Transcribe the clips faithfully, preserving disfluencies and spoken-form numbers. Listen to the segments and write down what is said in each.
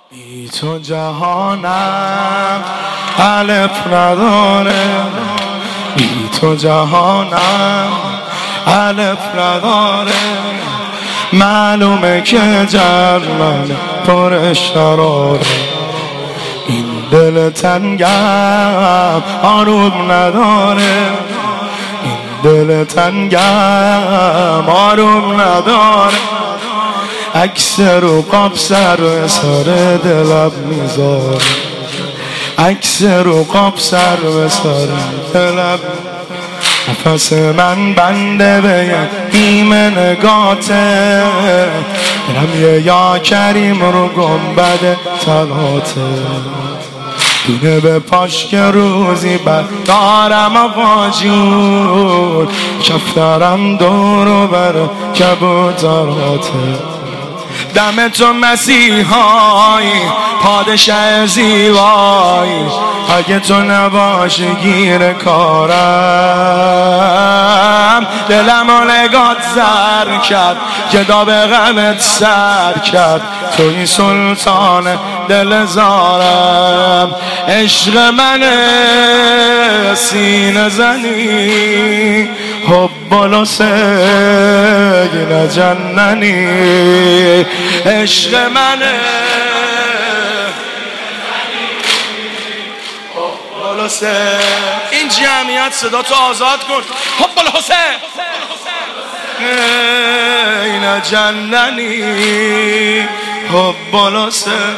بی تو جهانم الف نداره، بی تو جهانم الف نداره. معلومه که جرمن پر شراره، این دل تنگم آروم نداره، این دل تنگم آروم نداره. عکس رو قاب سر و سر دلم میذاره، عکس رو قاب سر و سر دلم. نفس من بنده به نیمه نگاته، دلم یه یا کریم رو گنبد تلاته. دونه به پاش که روزی بردارم آقا جون، کفترم دور و بر کبوتراته. دم تو مسیحایی پادشه زیبایی، اگه تو نباشی گیر کارم. دلم و نگات زر کرد، گدا به غمت سر کرد، توی سلطان دل زارم. عشق منه سینه زنی، حب و سگن جننی. عشق منه حب و سگن. این جمعیت صدا تو آزاد کن. حب الحسین این جننی، حب الحسین.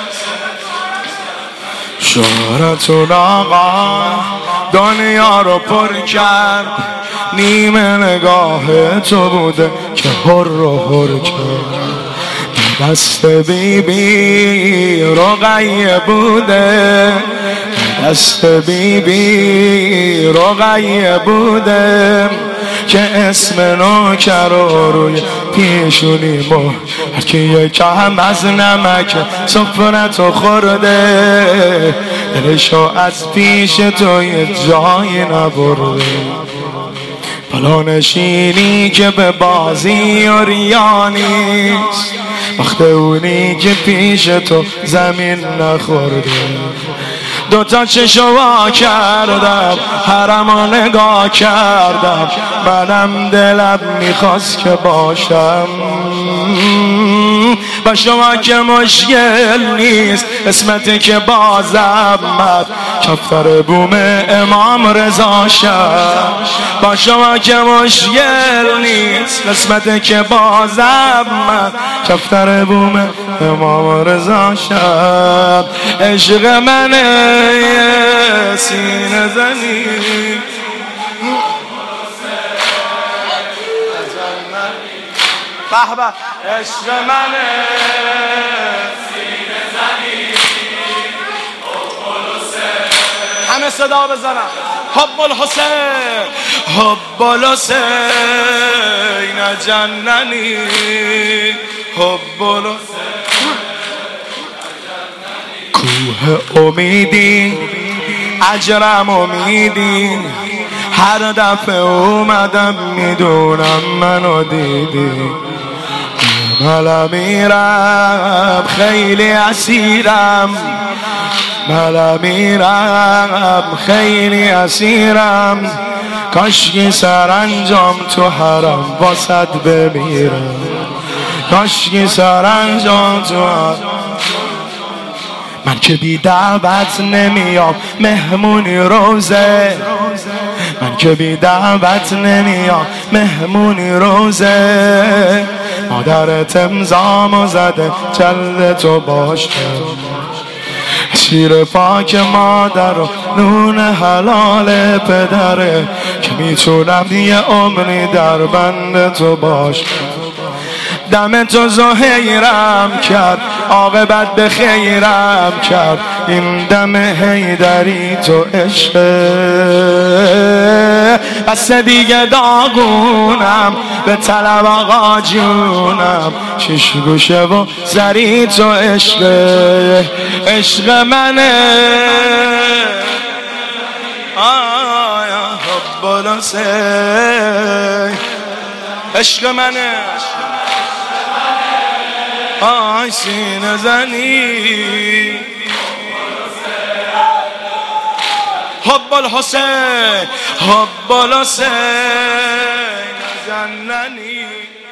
شهرتون آقا دنیا رو پر کرد، نیمه نگاه تو بوده که هر رو هر کرد. دست بی بی رقیه بوده، دست بی بی رقیه بوده، که اسم نوکر رو روی پیشونی مو. هرکی یکم از نمک سفرتو خورده، دلشو از پیش تو یه جایی نبرده. بالا نشینی که به بازی و ریا نیست، وقت اونی که پیش تو زمین نخورده. دوتا چشو وا کردم حرمو نگاه کردم، منم دلم میخواست که باشم با شما که مشکل نیست. اسمتی که بازم مد کفتر بوم امام رضا شد، با شما که مشکل نیست. اسمتی که بازم مد کفتر بوم امام رضا شد. عشق منه سینه زنی، به به. عشق منه سینه زنی، حب الحسین. همه صدا بزنم. حب الحسین، حب الحسین جننی، حب الحسین. کوه امیدی اجرم امیدی، هر دفعه اومدم میدونم منو دیدی. ملا میرم خیلی اسیرم، ملا میرم خیلی اسیرم، کاشکی سرانجام تو حرم واسد بمیرم، کاشکی سرانجام تو حرم. من که بی دعوت نمیام مهمونی روزه، من که بی دعوت نمیام مهمونی روزه. مادرت امضامو زده جل تو باشه، شیر پاک مادر و نون حلال پدره، که میتونم یه عمری در بند تو باشه. دم تو زهیرم کرد، عاقبت به خیرم کرد، این دم حیدری تو عشقه. بس دیگه داغونم به طلب آقا جونم، شش گوشه و زری تو عشقه. عشق منه آیا حب الحسین، عشق منه آی سینه زنی حب الحسین حب الحسین زننی